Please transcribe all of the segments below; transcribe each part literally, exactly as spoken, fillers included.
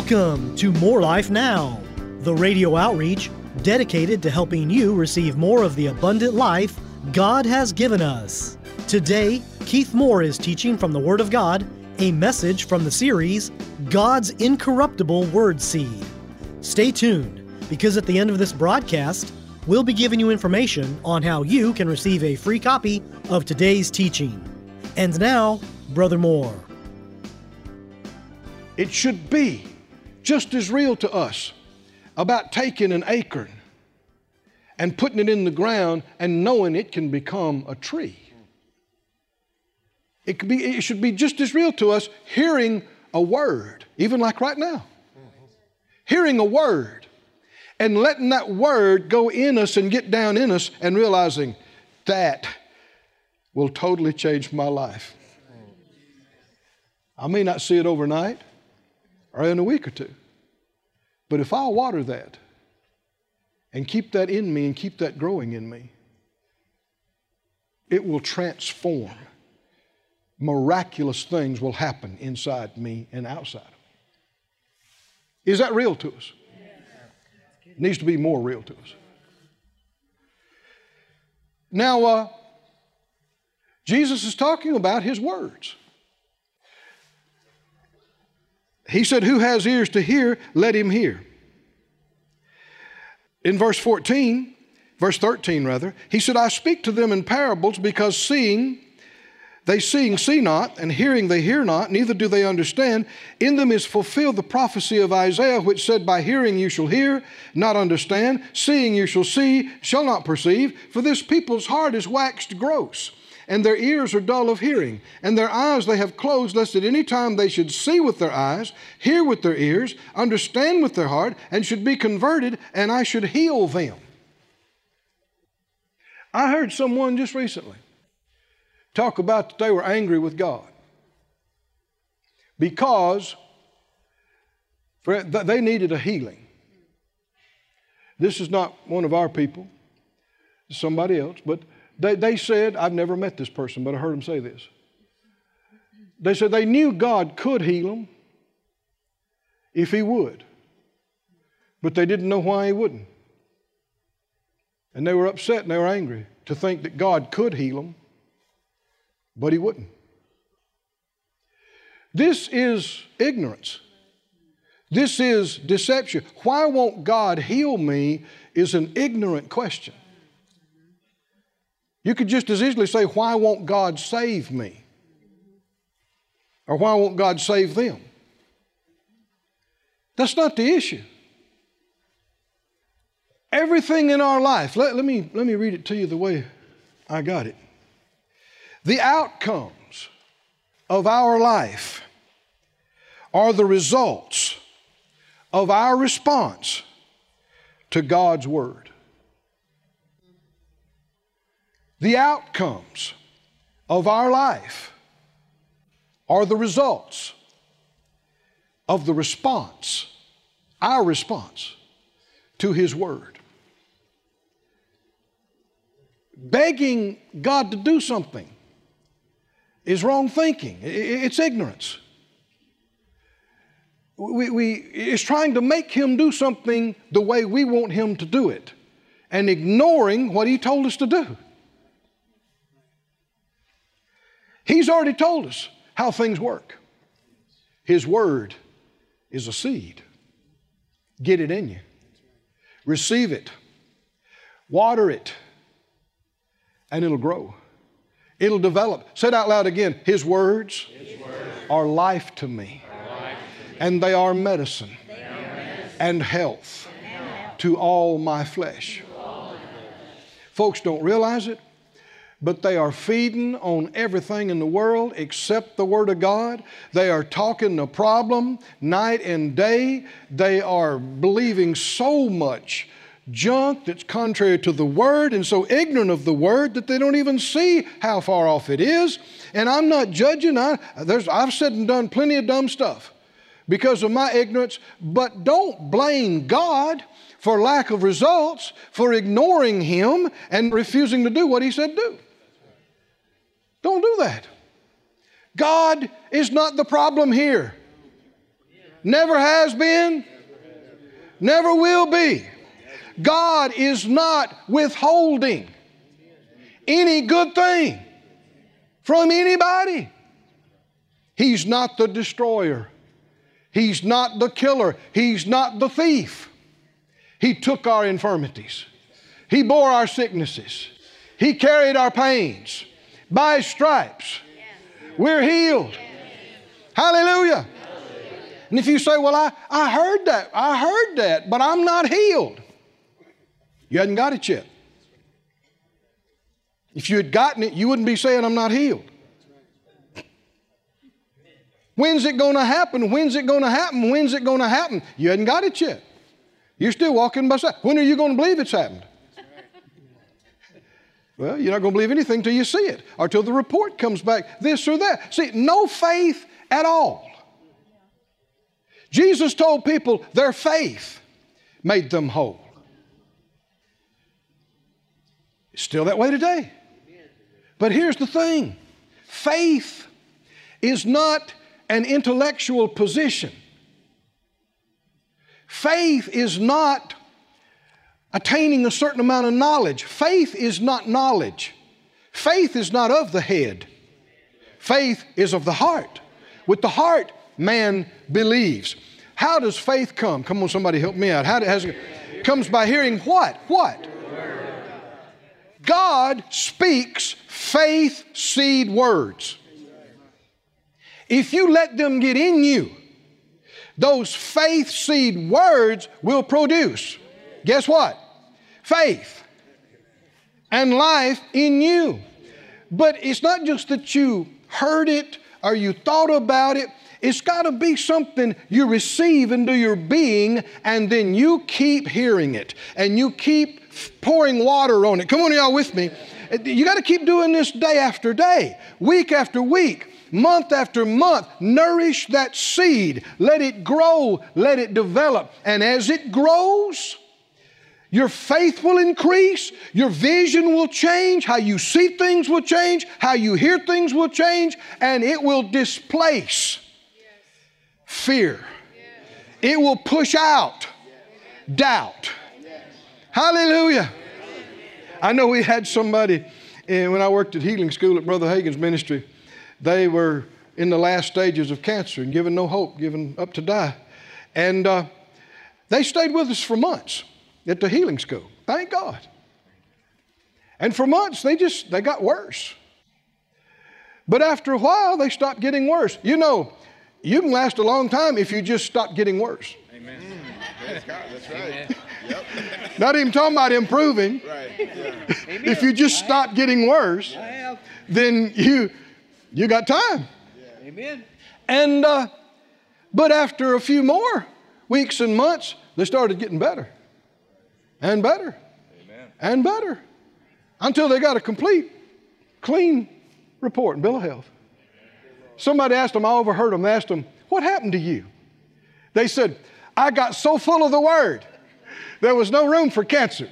Welcome to More Life Now, the radio outreach dedicated to helping you receive more of the abundant life God has given us. Today, Keith Moore is teaching from the Word of God, a message from the series, God's Incorruptible Word Seed. Stay tuned, because at the end of this broadcast, we'll be giving you information on how you can receive a free copy of today's teaching. And now, Brother Moore. It should be just as real to us about taking an acorn and putting it in the ground and knowing it can become a tree. It could be, it should be just as real to us hearing a word, even like right now. Hearing a word and letting that word go in us and get down in us and realizing that will totally change my life. I may not see it overnight or in a week or two, but if I'll water that and keep that in me and keep that growing in me, it will transform. Miraculous things will happen inside me and outside of me. Is that real to us? It needs to be more real to us. Now, uh, Jesus is talking about His words. He said, who has ears to hear, let him hear. In verse fourteen, verse thirteen rather, He said, I speak to them in parables because seeing, they seeing see not, and hearing they hear not, neither do they understand. In them is fulfilled the prophecy of Isaiah, which said, by hearing you shall hear, not understand, seeing you shall see, shall not perceive, for this people's heart is waxed gross, and their ears are dull of hearing, and their eyes they have closed, lest at any time they should see with their eyes, hear with their ears, understand with their heart, and should be converted, and I should heal them. I heard someone just recently talk about that they were angry with God because they needed a healing. This is not one of our people, it's somebody else, but They, they said, I've never met this person, but I heard them say this. They said they knew God could heal them if He would, but they didn't know why He wouldn't. And they were upset and they were angry to think that God could heal them, but He wouldn't. This is ignorance. This is deception. Why won't God heal me is an ignorant question. You could just as easily say, why won't God save me? Or why won't God save them? That's not the issue. Everything in our life, let, let, me, let me read it to you the way I got it. The outcomes of our life are the results of our response to God's Word. The outcomes of our life are the results of the response, our response to His Word. Begging God to do something is wrong thinking. It's ignorance. We, we, it's trying to make Him do something the way we want Him to do it and ignoring what He told us to do. He's already told us how things work. His Word is a seed. Get it in you. Receive it. Water it. And it'll grow. It'll develop. Say it out loud again. His words, His words are life to me. Life to me. And they are medicine, they are medicine. And health, and health to all my flesh. All my flesh. Folks don't realize it, but they are feeding on everything in the world except the Word of God. They are talking the problem night and day. They are believing so much junk that's contrary to the Word and so ignorant of the Word that they don't even see how far off it is. And I'm not judging. I, there's, I've said and done plenty of dumb stuff because of my ignorance, but don't blame God for lack of results, for ignoring Him and refusing to do what He said do. Don't do that. God is not the problem here. Never has been. Never will be. God is not withholding any good thing from anybody. He's not the destroyer. He's not the killer. He's not the thief. He took our infirmities. He bore our sicknesses. He carried our pains. By His stripes, we're healed. Hallelujah. And if you say, well, I, I heard that, I heard that, but I'm not healed. You hadn't got it yet. If you had gotten it, you wouldn't be saying, I'm not healed. When's it going to happen? When's it going to happen? When's it going to happen? You hadn't got it yet. You're still walking by sight. When are you going to believe it's happened? Well, you're not going to believe anything till you see it, or till the report comes back, this or that. See, no faith at all. Jesus told people their faith made them whole. It's still that way today. But here's the thing. Faith is not an intellectual position. Faith is not attaining a certain amount of knowledge. Faith is not knowledge. Faith is not of the head. Faith is of the heart. With the heart, man believes. How does faith come? Come on, somebody help me out. How does it comes by hearing what? What? God speaks faith seed words. If you let them get in you, those faith seed words will produce, guess what? Faith and life in you. But it's not just that you heard it or you thought about it. It's got to be something you receive into your being, and then you keep hearing it and you keep pouring water on it. Come on, y'all with me. You got to keep doing this day after day, week after week, month after month. Nourish that seed. Let it grow. Let it develop. And as it grows, your faith will increase. Your vision will change. How you see things will change. How you hear things will change. And it will displace fear. It will push out doubt. Hallelujah. I know we had somebody, and when I worked at Healing School at Brother Hagin's ministry, they were in the last stages of cancer and given no hope, given up to die. And uh, they stayed with us for months at the Healing School. Thank God. And for months, they just, they got worse. But after a while, they stopped getting worse. You know, you can last a long time if you just stop getting worse. Amen. Praise God. That's right. Yep. Not even talking about improving. Right. Yeah. If you just stop getting worse, then you you got time. Yeah. Amen. And uh, but after a few more weeks and months, they started getting better and better. Amen. And better until they got a complete, clean report and bill of health. Somebody asked them, I overheard them, asked them, what happened to you? They said, I got so full of the Word, there was no room for cancer.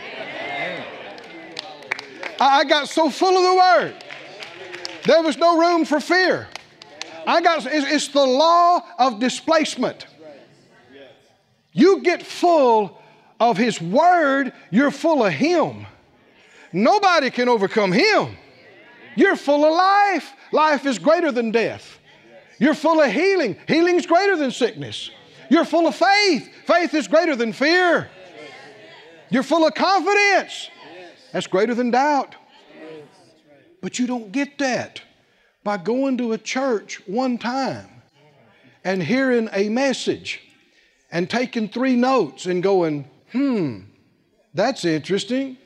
I, I got so full of the Word, there was no room for fear. I got, it's, it's the law of displacement. You get full of His Word, you're full of Him. Nobody can overcome Him. You're full of life. Life is greater than death. You're full of healing. Healing's greater than sickness. You're full of faith. Faith is greater than fear. You're full of confidence. That's greater than doubt. But you don't get that by going to a church one time and hearing a message and taking three notes and going, hmm, that's interesting.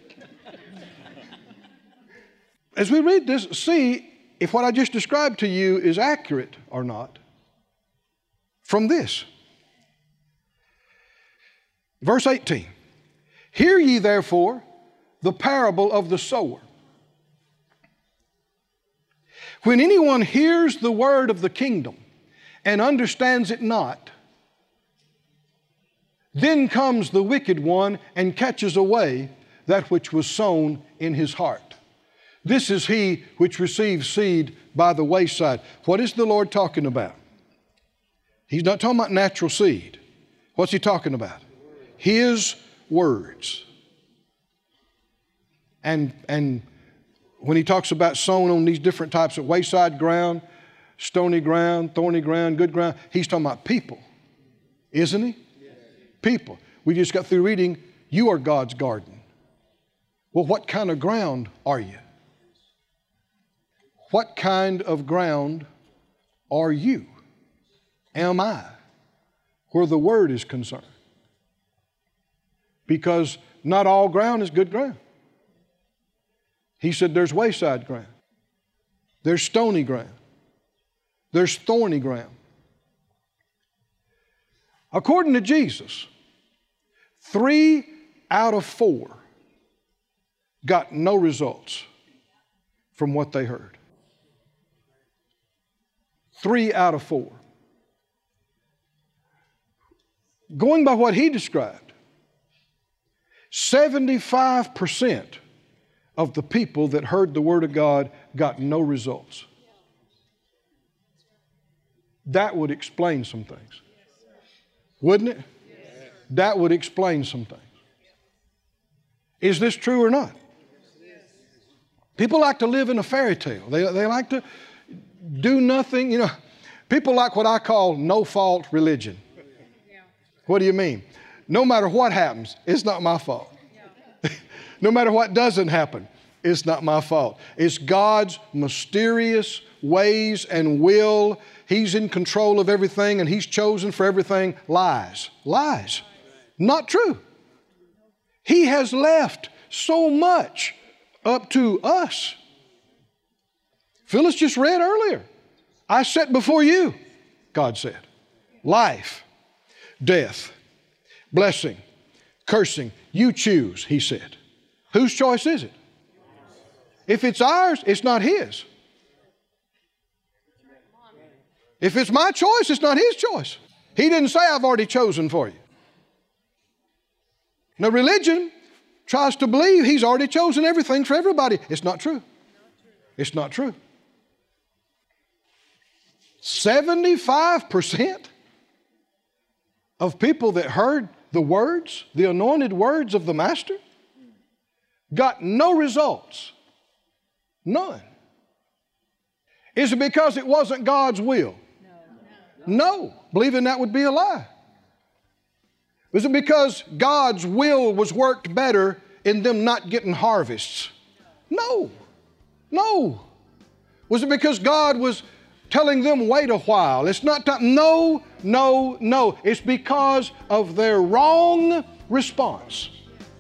As we read this, see if what I just described to you is accurate or not from this. Verse eighteen. Hear ye therefore the parable of the sower. When anyone hears the word of the kingdom and understands it not, then comes the wicked one and catches away that which was sown in his heart. This is he which receives seed by the wayside. What is the Lord talking about? He's not talking about natural seed. What's he talking about? His words. And, and when he talks about sown on these different types of wayside ground, stony ground, thorny ground, good ground, he's talking about people. Isn't he? Yes. People. We just got through reading, you are God's garden. Well, what kind of ground are you? What kind of ground are you? Am I? Where the word is concerned. Because not all ground is good ground. He said there's wayside ground. There's stony ground. There's thorny ground. According to Jesus, three out of four got no results from what they heard. Three out of four. Going by what he described, seventy-five percent of the people that heard the Word of God got no results. That would explain some things. Wouldn't it? That would explain some things. Is this true or not? People like to live in a fairy tale. They, they like to do nothing. You know, people like what I call no-fault religion. What do you mean? No matter what happens, it's not my fault. No matter what doesn't happen, it's not my fault. It's God's mysterious ways and will. He's in control of everything and He's chosen for everything. Lies. Lies. Not true. He has left so much up to us. Phyllis just read earlier. I set before you, God said, life, death, blessing, cursing. You choose, He said. Whose choice is it? If it's ours, it's not His. If it's my choice, it's not His choice. He didn't say, I've already chosen for you. Now, religion tries to believe He's already chosen everything for everybody. It's not true. It's not true. seventy-five percent of people that heard the words, the anointed words of the Master, got no results. None. Is it because it wasn't God's will? No. No. Believing that would be a lie. Was it because God's will was worked better in them not getting harvests? No. No. Was it because God was telling them wait a while? It's not time. No, no, no. It's because of their wrong response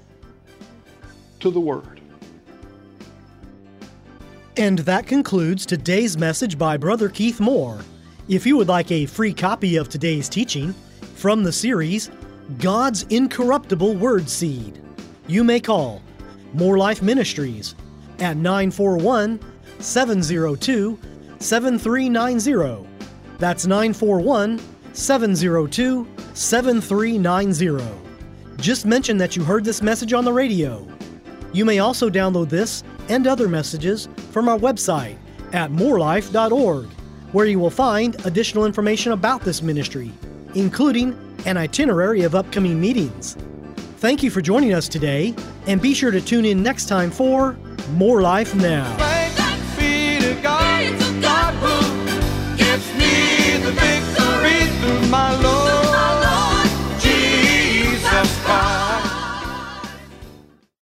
to the Word. And that concludes today's message by Brother Keith Moore. If you would like a free copy of today's teaching from the series, God's Incorruptible Word Seed, you may call More Life Ministries at nine four one, seven zero two, seven three nine zero. That's nine four one, seven zero two, seven three nine zero. Just mention that you heard this message on the radio. You may also download this and other messages from our website at more life dot org, where you will find additional information about this ministry, including an itinerary of upcoming meetings. Thank you for joining us today, and be sure to tune in next time for More Life Now.